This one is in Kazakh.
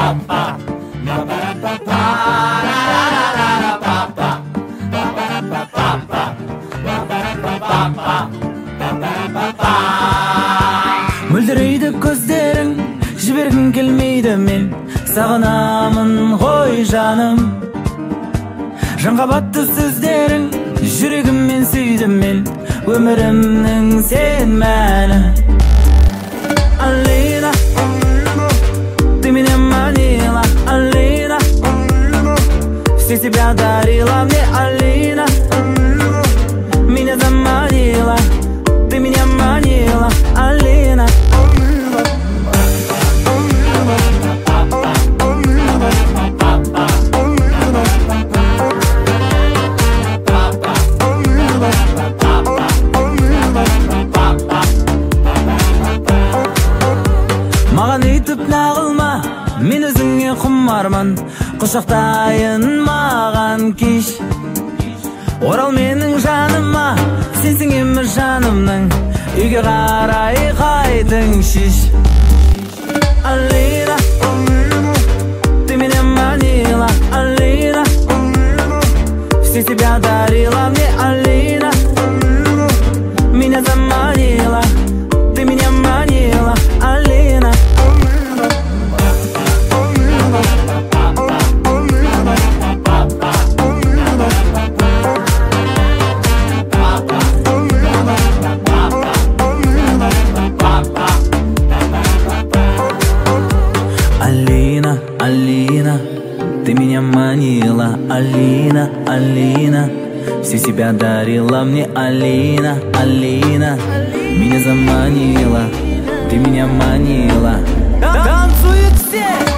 Мөлдірейді көздерің, жібергім келмейді мен, сағынамын ғой жаным. Жанға батты сөздерің, жүрегіммен сүйдім мен, өмірімнің сен мәні. Алина, ты меня манила, Алина, все тебя дарила мне, Алина, меня заманила, ты меня манила, Алина. Маған үйтіп нағылма, мен өзіңе құмармын, құшақтайын маған кеш. Орал менің жаныма, сенсің еміз жанымның, үйге қарай қайтың шеш. Алина, ты меня манила, Алина, все тебя дарила мне, Алина, меня заманила, ты меня манила, Алина. Алина, Алина, ты меня манила, Алина, Алина, все себя дарила мне, Алина, Алина, меня заманила, ты меня манила. Танцуют все!